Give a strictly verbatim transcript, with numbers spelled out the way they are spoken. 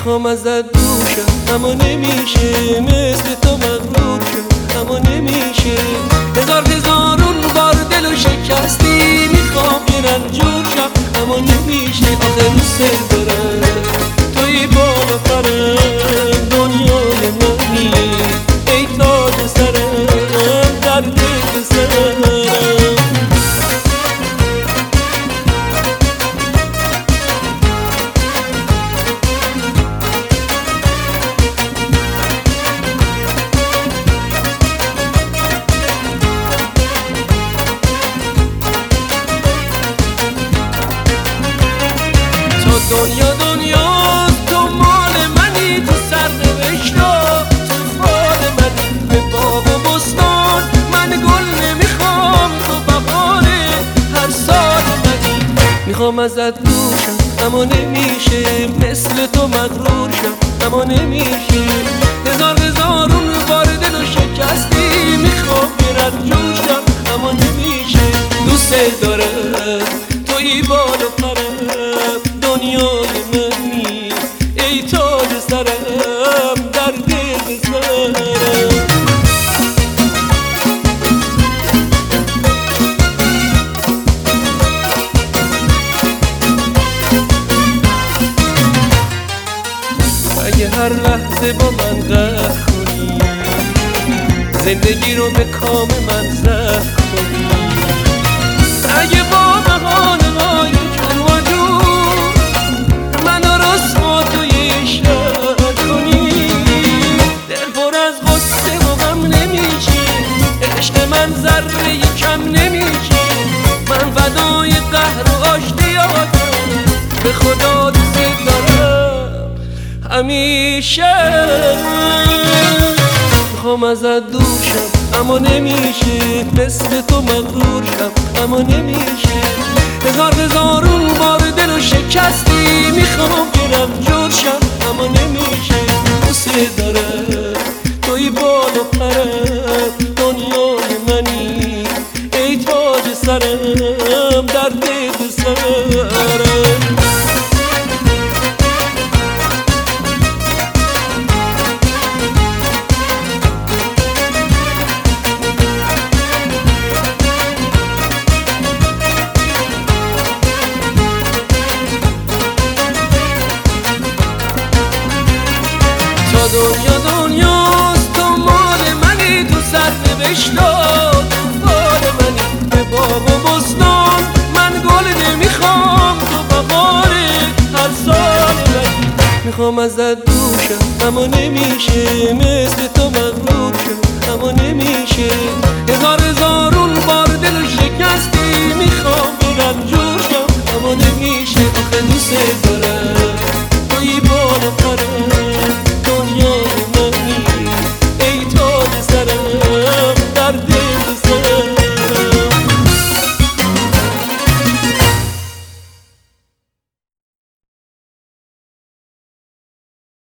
میخوام ازت دور شم اما نمیشه، مثل تو مغرور شم اما نمیشه. هزار هزارون بار دلو شکستی، میخوام یه رنجور شم اما نمیشه. آخه دوست دارم توی بالا پرم، دنیای منی ای تاج سرم، در دل سرم. دنیا دنیا تو مال منی، تو سرنوشتا تو فال منی. به باغ و بستان من گل نمیخوام، تو بهاره هر سال منی. میخوام ازت دور شم اما نمیشه، مثل تو مغرور شم اما نمیشه. هزار هزارون بار دلو شکستی، میخوام یه رنجور شم اما نمیشه. دوست دارم توی بال و پرم، دنیای منی ای تاج سرم، در دل سرم. اگه هر لحظه با من قهر کنی، زندگی رو به کام من زهر کنی. اگه با بهانه های جون و جون منو رسوا توی عشق کنی، دل پر از غصه و غم نمیشه، عشق من ذره کم نمیشه. من فدای قهر و آشتیاتم، به خدا دوست دارم همیشه. میخوام ازت دور شم اما نمیشه، مثل تو مغرور شم اما نمیشه. هزار هزارون بار دلو شکستی، میخوام که رنجور شم اما نمیشه. دوست دارم توی بال و پرم، دنیای منی ای تاج سرم، در دل سرم. دنیا دنیاست تو مال منی، تو سرنوشتا تو فال منی. به باغ و بستان من گل نمیخوام، تو بهاره هر سال منی. میخوام ازت دور شم اما نمیشه، مثل تو مغرور شم اما نمیشه. هزار هزارون بار دلو شکستی، میخوام یه رنجور شم اما نمیشه. آخه دوست دارم توی بال و پرم،